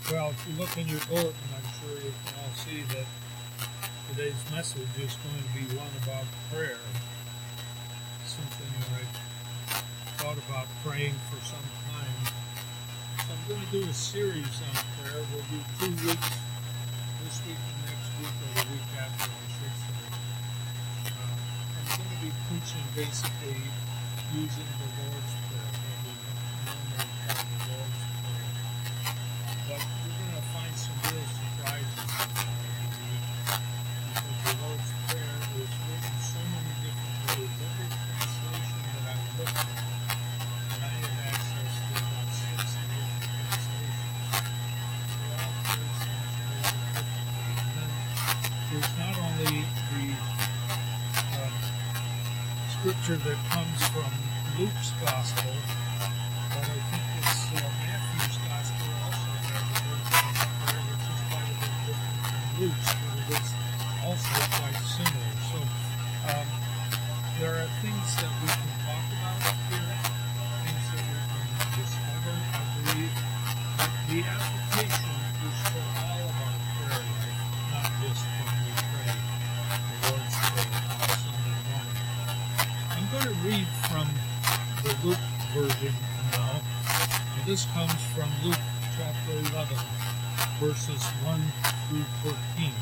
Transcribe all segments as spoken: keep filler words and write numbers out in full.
Well, if you look in your bulletin, I'm sure you can all see that today's message is going to be one about prayer. Something that I've thought about praying for some time. So I'm going to do a series on prayer. We'll do two weeks, this week and next week, or the week after, I should say. Uh, I'm going to be preaching basically using the Lord's Prayer, what we normally call the Lord's Prayer. But we're going to find some real surprises in that, I believe, because the Lord's Prayer is written so many different ways. Every translation that I've looked at, and I have access to about sixty different translations, they all pray things a little differently. And then there's not only the uh, scripture that comes from Luke's Gospel, but I think it's uh, Matthew's Gospel also has a version of prayer which is quite a bit different from Luke's, but it is also quite similar. So um, there are things that we can talk about here, things that we can discover. I believe that the application is for all of our prayer life, not just when we pray the Lord's Prayer on Sunday morning. I'm going to read from the Luke version now. And this comes from Luke chapter eleven, verses one through fourteen.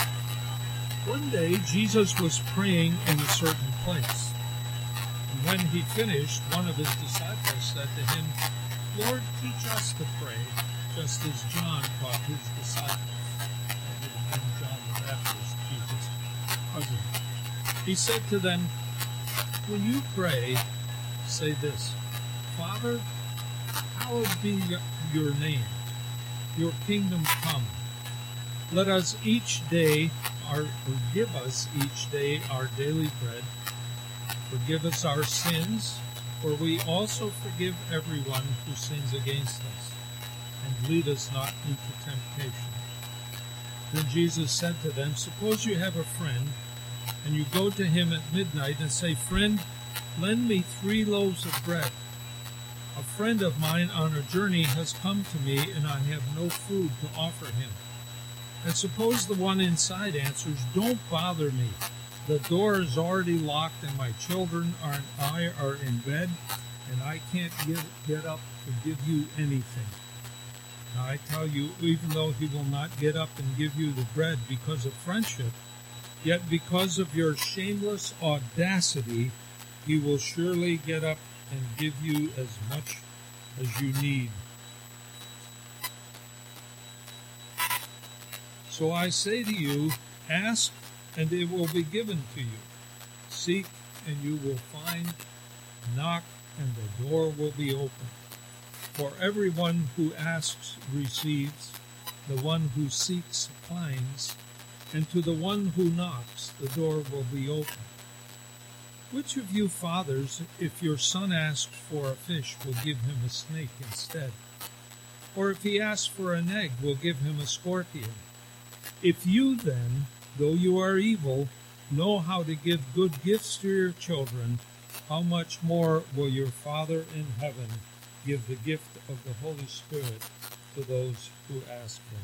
One day Jesus was praying in a certain place. And when he finished, one of his disciples said to him, "Lord, teach us to pray, just as John taught his disciples." That would have been John the Baptist, Jesus' cousin. He said to them, "When you pray, say this: Father, hallowed be your name. Your kingdom come. Let us each day, our, or give us each day our daily bread. Forgive us our sins, for we also forgive everyone who sins against us. And lead us not into temptation." Then Jesus said to them, "Suppose you have a friend, and you go to him at midnight and say, 'Friend, lend me three loaves of bread. A friend of mine on a journey has come to me, and I have no food to offer him.' And suppose the one inside answers, 'Don't bother me. The door is already locked, and my children are and I are in bed, and I can't get, get up to give you anything.' Now I tell you, even though he will not get up and give you the bread because of friendship, yet because of your shameless audacity, he will surely get up and give you as much as you need. So I say to you, ask, and it will be given to you. Seek, and you will find. Knock, and the door will be opened. For everyone who asks receives, the one who seeks finds, and to the one who knocks the door will be opened. Which of you fathers, if your son asks for a fish, will give him a snake instead? Or if he asks for an egg, will give him a scorpion? If you then, though you are evil, know how to give good gifts to your children, how much more will your Father in heaven give the gift of the Holy Spirit to those who ask him?"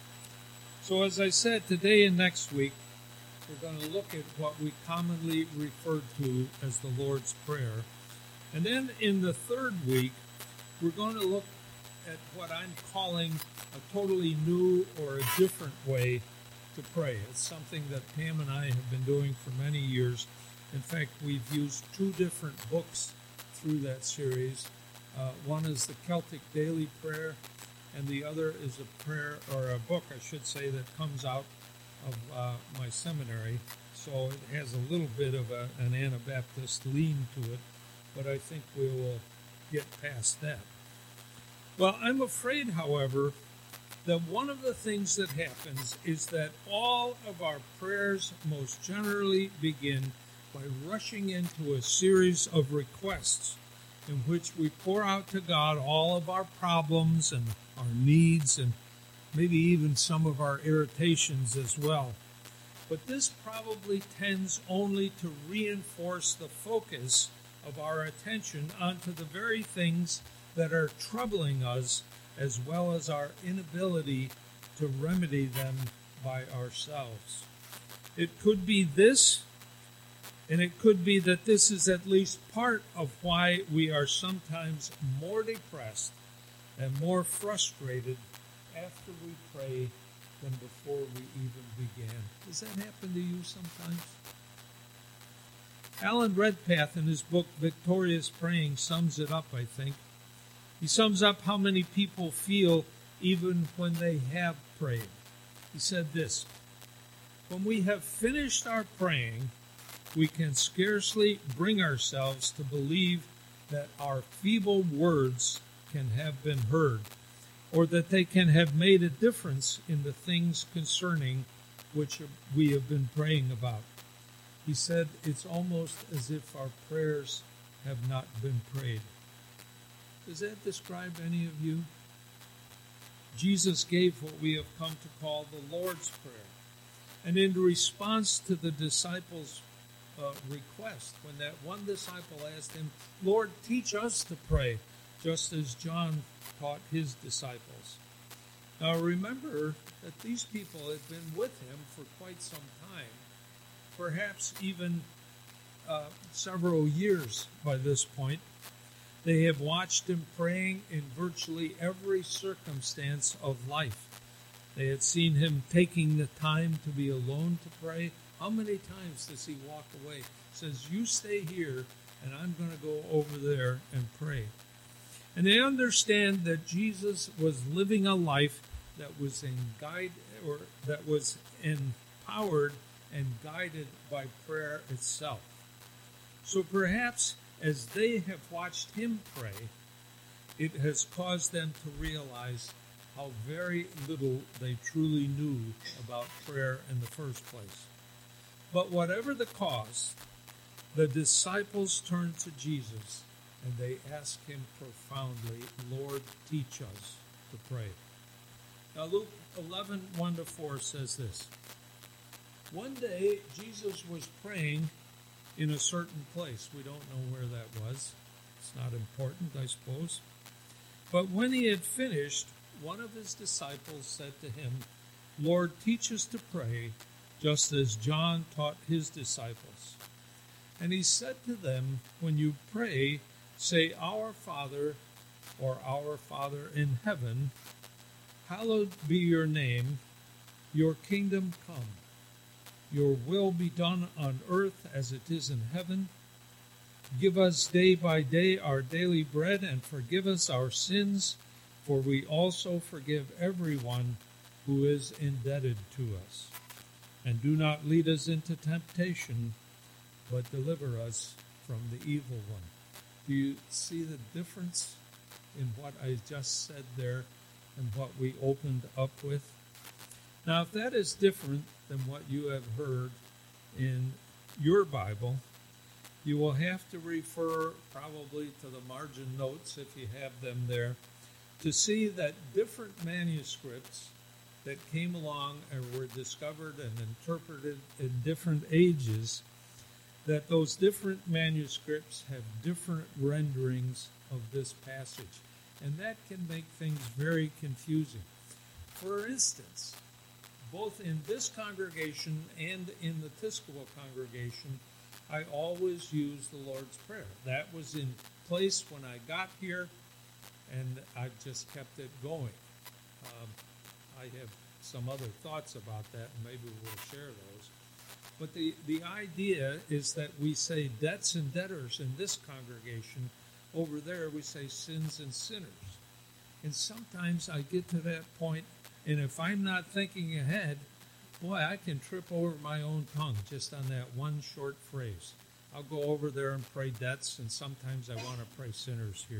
So as I said, today and next week, we're going to look at what we commonly refer to as the Lord's Prayer. And then in the third week, we're going to look at what I'm calling a totally new or a different way to pray. It's something that Pam and I have been doing for many years. In fact, we've used two different books through that series. Uh, one is the Celtic Daily Prayer, and the other is a prayer, or a book, I should say, that comes out of uh, my seminary. So it has a little bit of a, an Anabaptist lean to it, but I think we will get past that. Well, I'm afraid, however, that one of the things that happens is that all of our prayers most generally begin by rushing into a series of requests in which we pour out to God all of our problems and our needs and maybe even some of our irritations as well. But this probably tends only to reinforce the focus of our attention onto the very things that are troubling us as well as our inability to remedy them by ourselves. It could be this, and it could be that this is at least part of why we are sometimes more depressed and more frustrated after we pray than before we even began. Does that happen to you sometimes? Alan Redpath, in his book Victorious Praying, sums it up, I think. He sums up how many people feel even when they have prayed. He said this: when we have finished our praying, we can scarcely bring ourselves to believe that our feeble words can have been heard, or that they can have made a difference in the things concerning which we have been praying about. He said, it's almost as if our prayers have not been prayed. Does that describe any of you? Jesus gave what we have come to call the Lord's Prayer. And in response to the disciples' uh, request, when that one disciple asked him, Lord, teach us to pray, just as John taught his disciples. Now remember that these people had been with him for quite some time, perhaps even uh, several years by this point. They have watched him praying in virtually every circumstance of life. They had seen him taking the time to be alone to pray. How many times does he walk away? He says, you stay here, and I'm going to go over there and pray. And they understand that Jesus was living a life that was in guide or that was empowered and guided by prayer itself. So perhaps as they have watched him pray, it has caused them to realize how very little they truly knew about prayer in the first place. But whatever the cause, the disciples turned to Jesus and they asked him profoundly, Lord, teach us to pray. Now Luke eleven, one to four says this: one day Jesus was praying in a certain place. We don't know where that was. It's not important, I suppose. But when he had finished, one of his disciples said to him, Lord, teach us to pray, just as John taught his disciples. And he said to them, when you pray, say, Our Father, or Our Father in heaven, hallowed be your name, your kingdom come. Your will be done on earth as it is in heaven. Give us day by day our daily bread, and forgive us our sins, for we also forgive everyone who is indebted to us. And do not lead us into temptation, but deliver us from the evil one. Do you see the difference in what I just said there and what we opened up with? Now, if that is different than what you have heard in your Bible, you will have to refer probably to the margin notes, if you have them there, to see that different manuscripts that came along and were discovered and interpreted in different ages, that those different manuscripts have different renderings of this passage. And that can make things very confusing. For instance, both in this congregation and in the Episcopal congregation, I always use the Lord's Prayer. That was in place when I got here, and I've just kept it going. Um, I have some other thoughts about that, and maybe we'll share those. But the, the idea is that we say debts and debtors in this congregation. Over there we say sins and sinners. And sometimes I get to that point, and if I'm not thinking ahead, boy, I can trip over my own tongue just on that one short phrase. I'll go over there and pray debts, and sometimes I want to pray sinners here.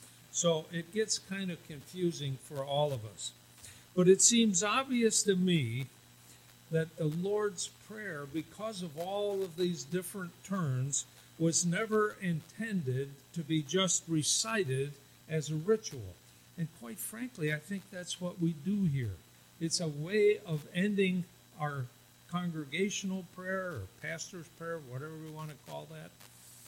So it gets kind of confusing for all of us. But it seems obvious to me that the Lord's Prayer, because of all of these different turns, was never intended to be just recited as a ritual. And quite frankly, I think that's what we do here. It's a way of ending our congregational prayer or pastor's prayer, whatever we want to call that.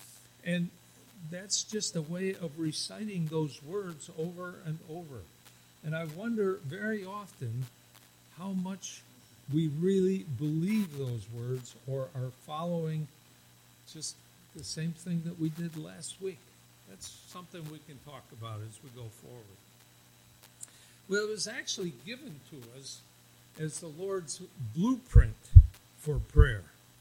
And that's just a way of reciting those words over and over. And I wonder very often how much we really believe those words or are following just the same thing that we did last week. That's something we can talk about as we go forward. Well, it was actually given to us as the Lord's blueprint for prayer.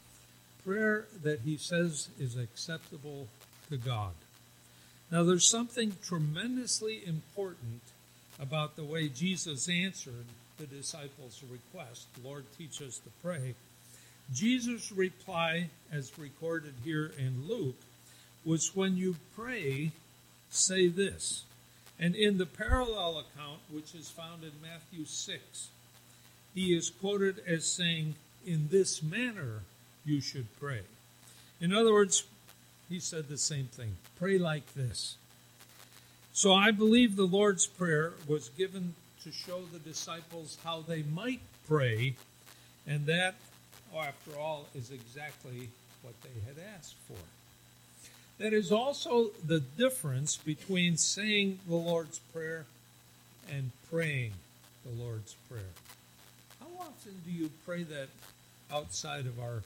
Prayer that he says is acceptable to God. Now, there's something tremendously important about the way Jesus answered the disciples' request, Lord, teach us to pray. Jesus' reply, as recorded here in Luke, was, when you pray, say this. And in the parallel account, which is found in Matthew six, he is quoted as saying, in this manner you should pray. In other words, he said the same thing. Pray like this. So I believe the Lord's Prayer was given to show the disciples how they might pray, and that, after all, is exactly what they had asked for. That is also the difference between saying the Lord's Prayer and praying the Lord's Prayer. How often do you pray that outside of our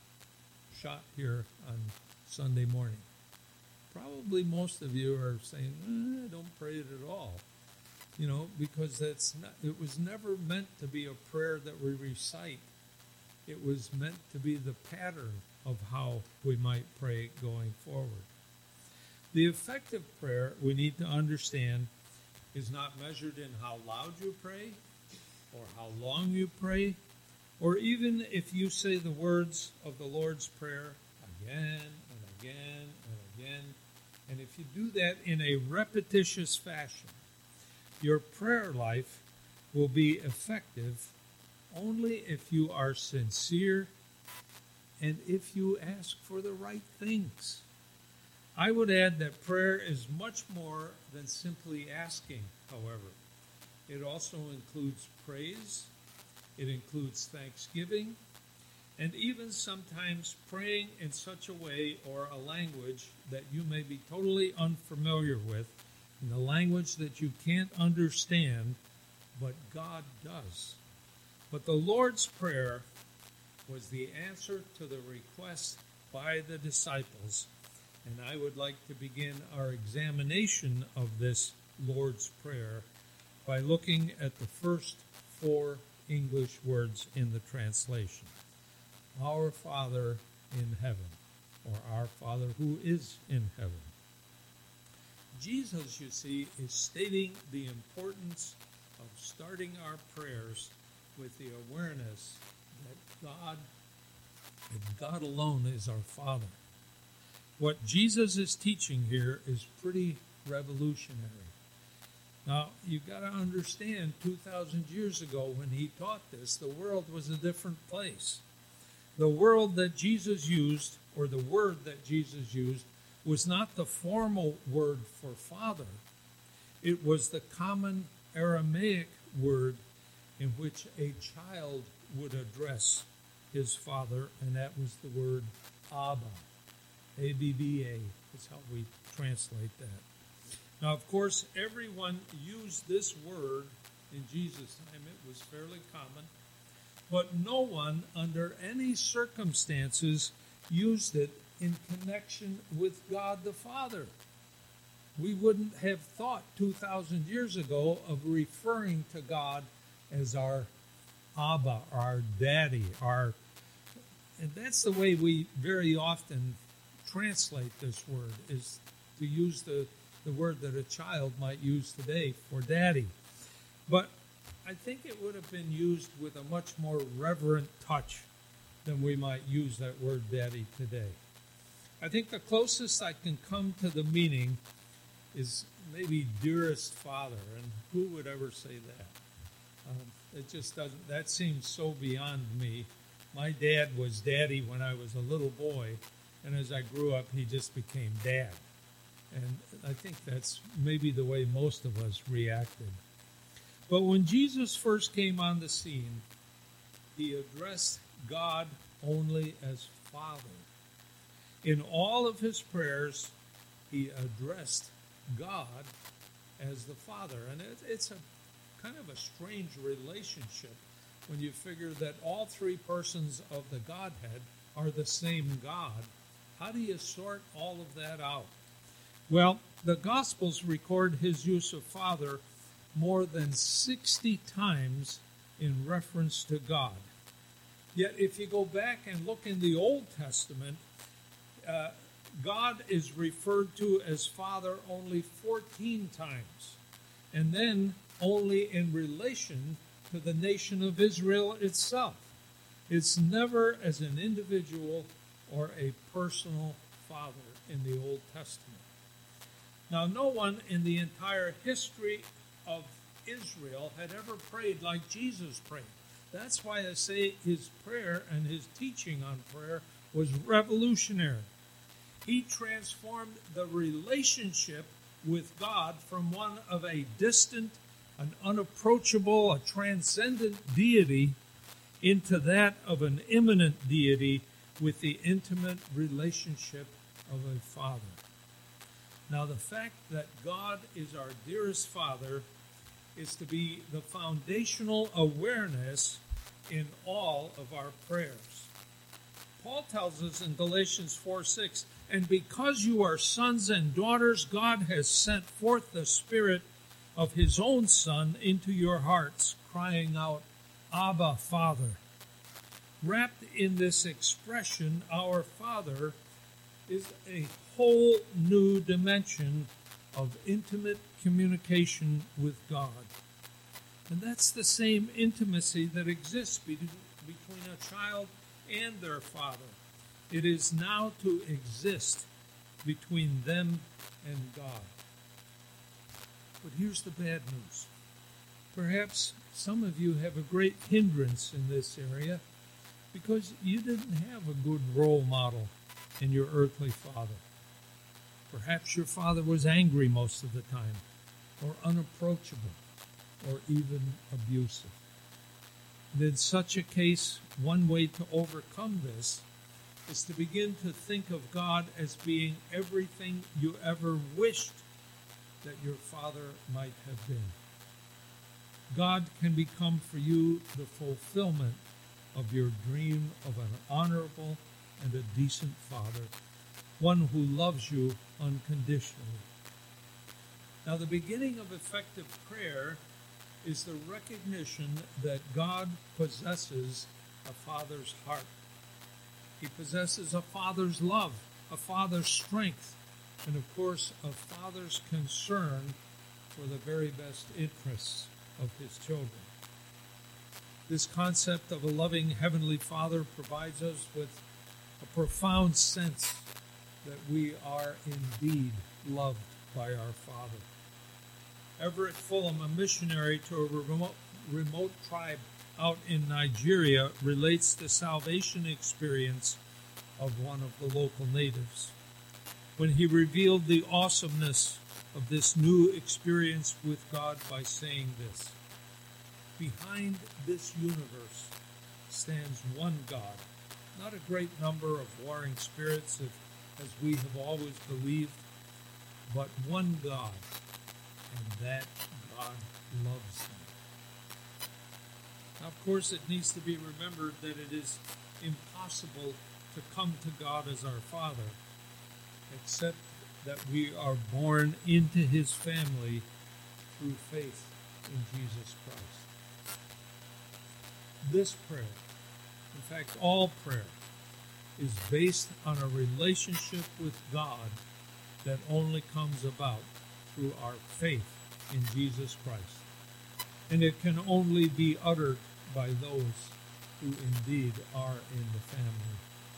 shop here on Sunday morning? Probably most of you are saying, eh, don't pray it at all. You know, because that's not, it was never meant to be a prayer that we recite. It was meant to be the pattern of how we might pray going forward. The effective prayer, we need to understand, is not measured in how loud you pray or how long you pray, or even if you say the words of the Lord's Prayer again and again and again. And if you do that in a repetitious fashion, your prayer life will be effective only if you are sincere and if you ask for the right things. I would add that prayer is much more than simply asking, however. It also includes praise, it includes thanksgiving, and even sometimes praying in such a way or a language that you may be totally unfamiliar with, in the language that you can't understand, but God does. But the Lord's Prayer was the answer to the request by the disciples, and I would like to begin our examination of this Lord's Prayer by looking at the first four English words in the translation. Our Father in heaven, or our Father who is in heaven. Jesus, you see, is stating the importance of starting our prayers with the awareness that God, that God alone is our Father. What Jesus is teaching here is pretty revolutionary. Now, you've got to understand, two thousand years ago when he taught this, the world was a different place. The world that Jesus used, or the word that Jesus used, was not the formal word for father. It was the common Aramaic word in which a child would address his father, and that was the word Abba. A B B A is how we translate that. Now, of course, everyone used this word in Jesus' time. It was fairly common. But no one, under any circumstances, used it in connection with God the Father. We wouldn't have thought two thousand years ago of referring to God as our Abba, our daddy, our... And that's the way we very often translate this word, is to use the, the word that a child might use today for daddy. But I think it would have been used with a much more reverent touch than we might use that word daddy today. I think the closest I can come to the meaning is maybe dearest father, and who would ever say that? Um, it just doesn't, that seems so beyond me. My dad was daddy when I was a little boy, and as I grew up, he just became dad. And I think that's maybe the way most of us reacted. But when Jesus first came on the scene, he addressed God only as Father. In all of his prayers, he addressed God as the Father. And it, it's a kind of a strange relationship when you figure that all three persons of the Godhead are the same God. How do you sort all of that out? Well, the Gospels record his use of Father more than sixty times in reference to God. Yet if you go back and look in the Old Testament, uh, God is referred to as Father only fourteen times, and then only in relation to the nation of Israel itself. It's never as an individual or a personal father in the Old Testament. Now, no one in the entire history of Israel had ever prayed like Jesus prayed. That's why I say his prayer and his teaching on prayer was revolutionary. He transformed the relationship with God from one of a distant, an unapproachable, a transcendent deity into that of an immanent deity with the intimate relationship of a father. Now, the fact that God is our dearest Father is to be the foundational awareness in all of our prayers. Paul tells us in Galatians four six, "And because you are sons and daughters, God has sent forth the Spirit of his own Son into your hearts, crying out, Abba, Father." Wrapped in this expression, our Father, is a whole new dimension of intimate communication with God. And that's the same intimacy that exists between a child and their father. It is now to exist between them and God. But here's the bad news. Perhaps some of you have a great hindrance in this area because you didn't have a good role model in your earthly father. Perhaps your father was angry most of the time, or unapproachable, or even abusive. And in such a case, one way to overcome this is to begin to think of God as being everything you ever wished that your father might have been. God can become for you the fulfillment of your dream of an honorable and a decent father, one who loves you unconditionally. Now, the beginning of effective prayer is the recognition that God possesses a father's heart. He possesses a father's love, a father's strength, and of course, a father's concern for the very best interests of his children. This concept of a loving Heavenly Father provides us with a profound sense that we are indeed loved by our Father. Everett Fulham, a missionary to a remote, remote tribe out in Nigeria, relates the salvation experience of one of the local natives. When he revealed the awesomeness of this new experience with God by saying this, "Behind this universe stands one God, not a great number of warring spirits, as we have always believed, but one God, and that God loves them." Now, of course, it needs to be remembered that it is impossible to come to God as our Father, except that we are born into his family through faith in Jesus Christ. This prayer, in fact, all prayer, is based on a relationship with God that only comes about through our faith in Jesus Christ. And it can only be uttered by those who indeed are in the family.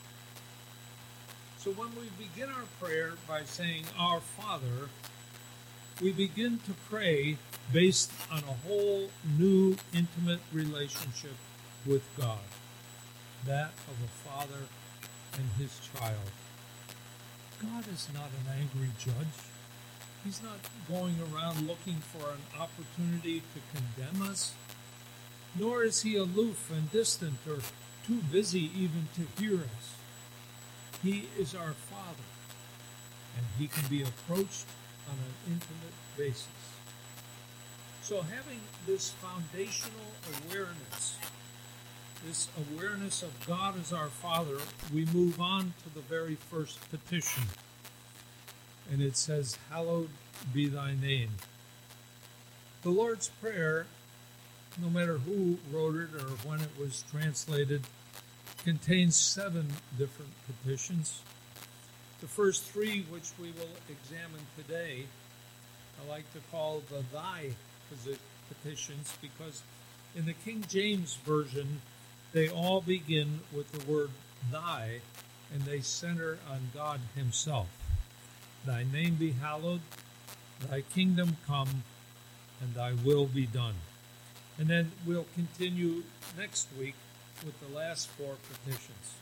So when we begin our prayer by saying, "Our Father," we begin to pray based on a whole new intimate relationship with God, that of a father and his child. God is not an angry judge. He's not going around looking for an opportunity to condemn us, nor is he aloof and distant or too busy even to hear us. He is our Father, and he can be approached on an intimate basis. So having this foundational awareness, this awareness of God as our Father, we move on to the very first petition. And it says, "Hallowed be thy name." The Lord's Prayer, no matter who wrote it or when it was translated, contains seven different petitions. The first three, which we will examine today, I like to call the thy petitions, because in the King James Version, they all begin with the word thy, and they center on God himself. Thy name be hallowed, thy kingdom come, and thy will be done. And then we'll continue next week with the last four petitions.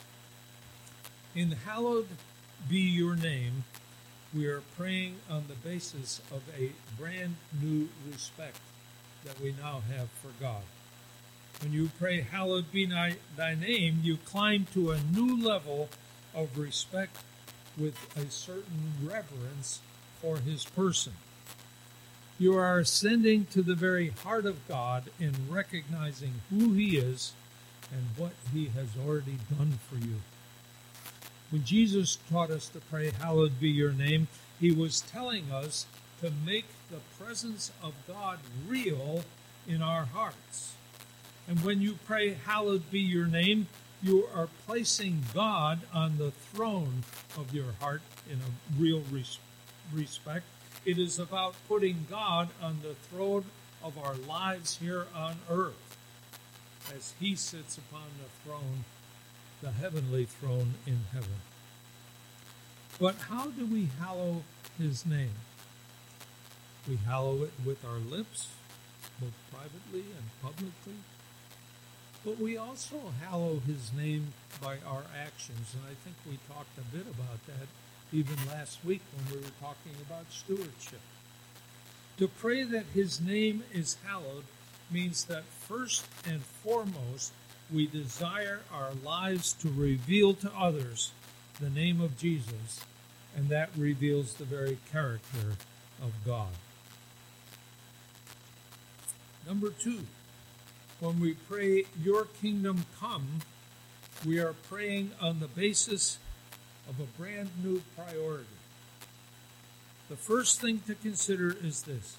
In hallowed be your name, we are praying on the basis of a brand new respect that we now have for God. When you pray, "Hallowed be thy, thy name," you climb to a new level of respect with a certain reverence for his person. You are ascending to the very heart of God in recognizing who he is and what he has already done for you. When Jesus taught us to pray, "Hallowed be your name," he was telling us to make the presence of God real in our hearts. And when you pray, "Hallowed be your name," you are placing God on the throne of your heart in a real res- respect. It is about putting God on the throne of our lives here on earth, as he sits upon the throne, the heavenly throne in heaven. But how do we hallow his name? We hallow it with our lips, both privately and publicly. But we also hallow his name by our actions, and I think we talked a bit about that even last week when we were talking about stewardship. To pray that his name is hallowed means that first and foremost, we desire our lives to reveal to others the name of Jesus, and that reveals the very character of God. Number two, when we pray, "Your kingdom come," we are praying on the basis of a brand new priority. The first thing to consider is this: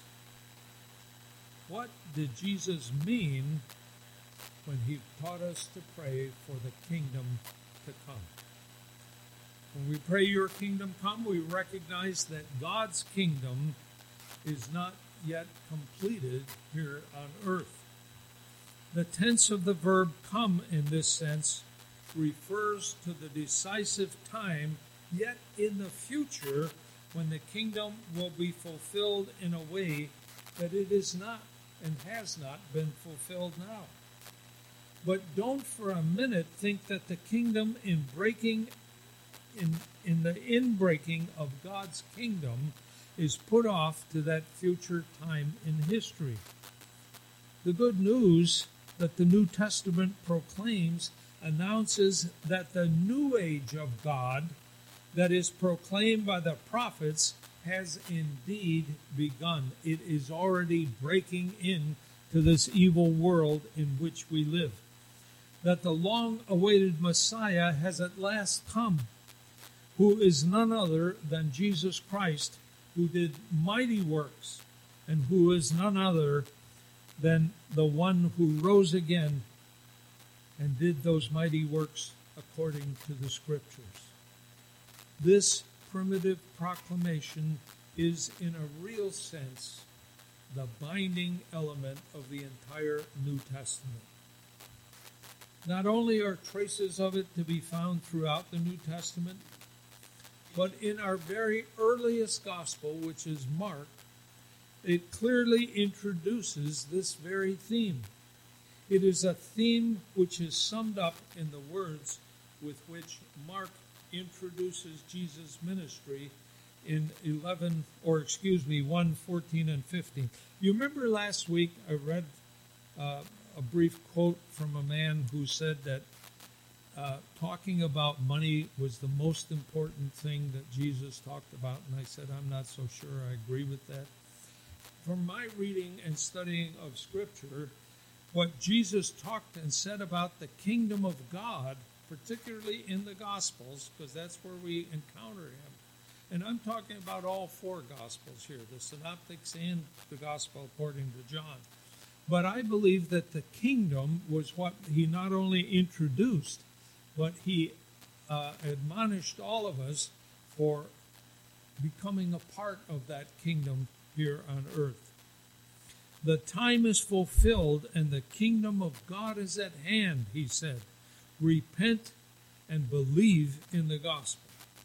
what did Jesus mean when he taught us to pray for the kingdom to come? When we pray, "Your kingdom come," we recognize that God's kingdom is not yet completed here on earth. The tense of the verb "come" in this sense refers to the decisive time yet in the future when the kingdom will be fulfilled in a way that it is not and has not been fulfilled now. But don't for a minute think that the kingdom in breaking in in the inbreaking of God's kingdom is put off to that future time in history. The good news that the New Testament proclaims announces that the new age of God that is proclaimed by the prophets has indeed begun. It is already breaking in to this evil world in which we live. That the long-awaited Messiah has at last come, who is none other than Jesus Christ, who did mighty works, and who is none other than the one who rose again and did those mighty works according to the Scriptures. This primitive proclamation is, in a real sense, the binding element of the entire New Testament. Not only are traces of it to be found throughout the New Testament, but in our very earliest gospel, which is Mark, it clearly introduces this very theme. It is a theme which is summed up in the words with which Mark introduces Jesus' ministry in eleven, or excuse me, one, fourteen, and fifteen. You remember last week I read uh, a brief quote from a man who said that uh, talking about money was the most important thing that Jesus talked about, and I said, I'm not so sure I agree with that. from my reading and studying of Scripture, what Jesus talked and said about the kingdom of God, particularly in the Gospels, because that's where we encounter him. And I'm talking about all four Gospels here, the Synoptics and the Gospel according to John. But I believe that the kingdom was what he not only introduced, but he uh, admonished all of us for becoming a part of that kingdom here on earth. The time is fulfilled and the kingdom of God is at hand, he said. Repent and believe in the gospel.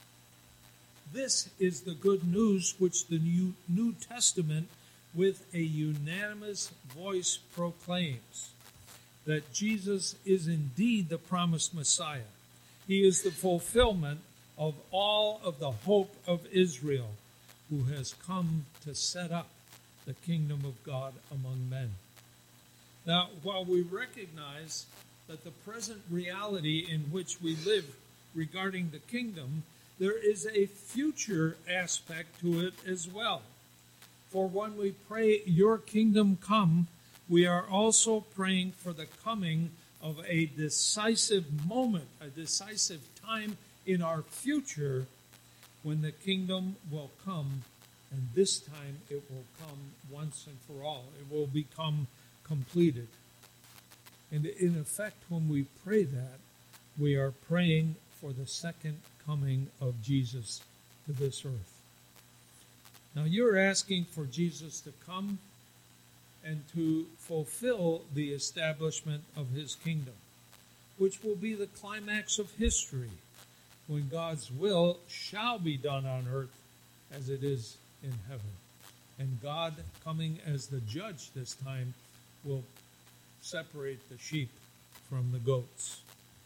This is the good news which the New, New Testament with a unanimous voice proclaims, that Jesus is indeed the promised Messiah. He is the fulfillment of all of the hope of Israel, who has come to set up the kingdom of God among men. Now, while we recognize that the present reality in which we live regarding the kingdom, there is a future aspect to it as well. For when we pray, your kingdom come, we are also praying for the coming of a decisive moment, a decisive time in our future when the kingdom will come, and this time it will come once and for all. It will become completed. And in effect, when we pray that, we are praying for the second coming of Jesus to this earth. Now, you're asking for Jesus to come and to fulfill the establishment of his kingdom, which will be the climax of history, when God's will shall be done on earth as it is in heaven. And God, coming as the judge this time, will separate the sheep from the goats.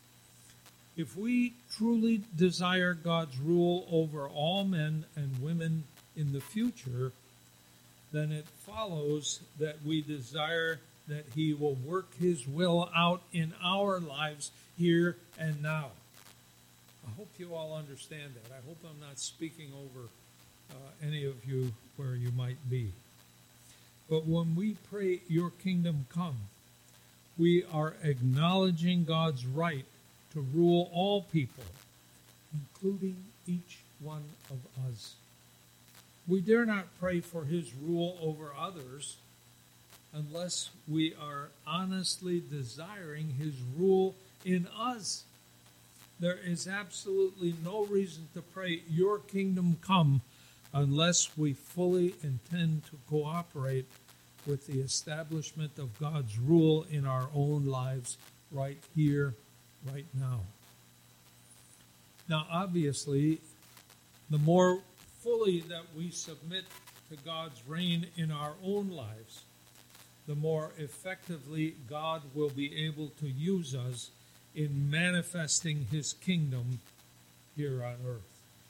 If we truly desire God's rule over all men and women in the future, then it follows that we desire that he will work his will out in our lives here and now. I hope you all understand that. I hope I'm not speaking over uh, any of you where you might be. But when we pray, your kingdom come, we are acknowledging God's right to rule all people, including each one of us. We dare not pray for his rule over others unless we are honestly desiring his rule in us. There is absolutely no reason to pray, your kingdom come, unless we fully intend to cooperate with the establishment of God's rule in our own lives right here, right now. Now, obviously, the more fully that we submit to God's reign in our own lives, the more effectively God will be able to use us in manifesting his kingdom here on earth.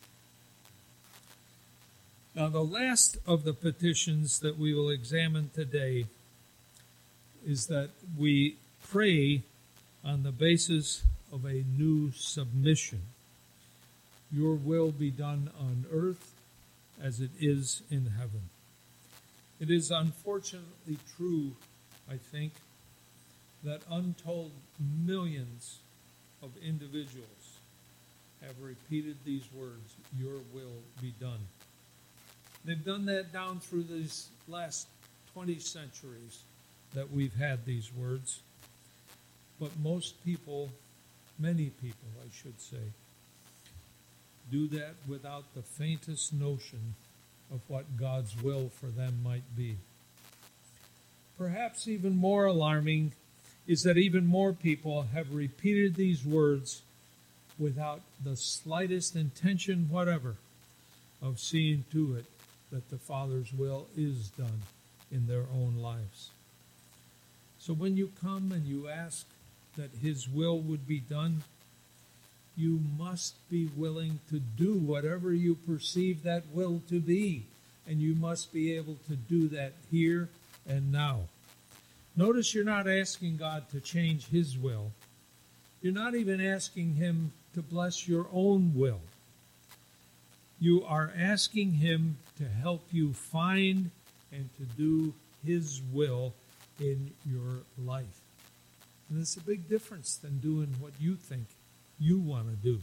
Now, the last of the petitions that we will examine today is that we pray on the basis of a new submission. Your will be done on earth as it is in heaven. It is unfortunately true, I think, that untold millions of individuals have repeated these words, your will be done. They've done that down through these last twenty centuries that we've had these words. But most people, many people, I should say, do that without the faintest notion of what God's will for them might be. Perhaps even more alarming is that even more people have repeated these words without the slightest intention whatever of seeing to it that the Father's will is done in their own lives. So when you come and you ask that his will would be done, you must be willing to do whatever you perceive that will to be. And you must be able to do that here and now. Notice you're not asking God to change his will. You're not even asking him to bless your own will. You are asking him to help you find and to do His will in your life. And it's a big difference than doing what you think you want to do.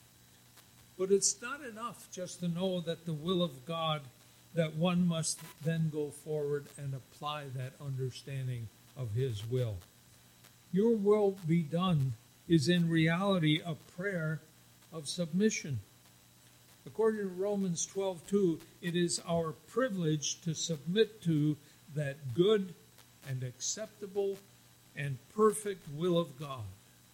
But it's not enough just to know that the will of God, that one must then go forward and apply that understanding of His will. Your will be done is in reality a prayer of submission. According to Romans twelve two, it is our privilege to submit to that good and acceptable and perfect will of God.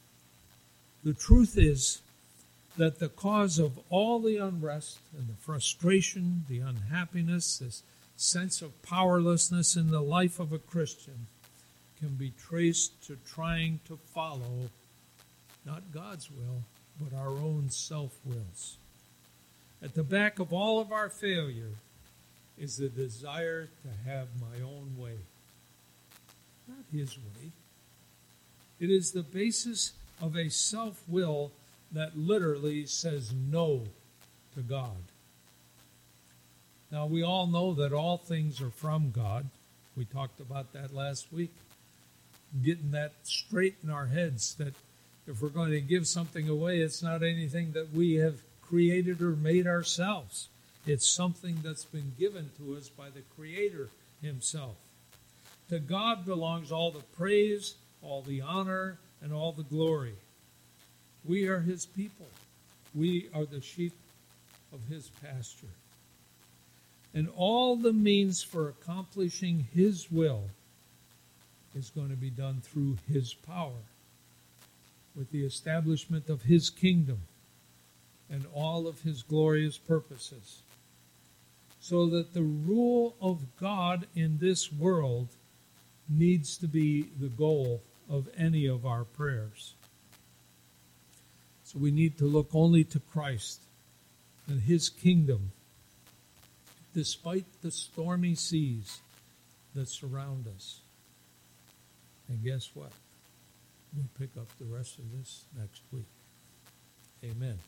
The truth is that the cause of all the unrest and the frustration, the unhappiness, this sense of powerlessness in the life of a Christian can be traced to trying to follow not God's will, but our own self-wills. At the back of all of our failure is the desire to have my own way, not His way. It is the basis of a self-will that literally says no to God. Now, we all know that all things are from God. We talked about that last week. Getting that straight in our heads, that if we're going to give something away, it's not anything that we have created or made ourselves. It's something that's been given to us by the Creator Himself. To God belongs all the praise, all the honor, and all the glory. We are His people. We are the sheep of His pasture. And all the means for accomplishing His will is going to be done through His power, with the establishment of His kingdom and all of His glorious purposes, so that the rule of God in this world needs to be the goal of any of our prayers. So we need to look only to Christ and His kingdom, despite the stormy seas that surround us. And guess what? We'll pick up the rest of this next week. Amen.